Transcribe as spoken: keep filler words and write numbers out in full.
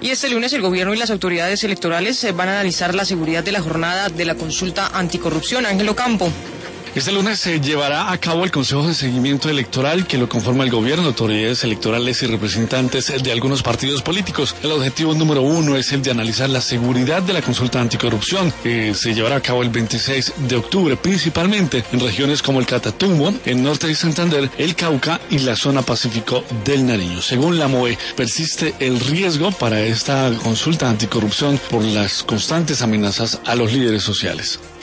Y este lunes el gobierno y las autoridades electorales van a analizar la seguridad de la jornada de la consulta anticorrupción. Ángel Ocampo. Este lunes se llevará a cabo el Consejo de Seguimiento Electoral que lo conforma el gobierno, autoridades electorales y representantes de algunos partidos políticos. El objetivo número uno es el de analizar la seguridad de la consulta anticorrupción, que se llevará a cabo el veintiséis de octubre, principalmente en regiones como el Catatumbo, el norte de Santander, el Cauca y la zona pacífico del Nariño. Según la M O E, persiste el riesgo para esta consulta anticorrupción por las constantes amenazas a los líderes sociales.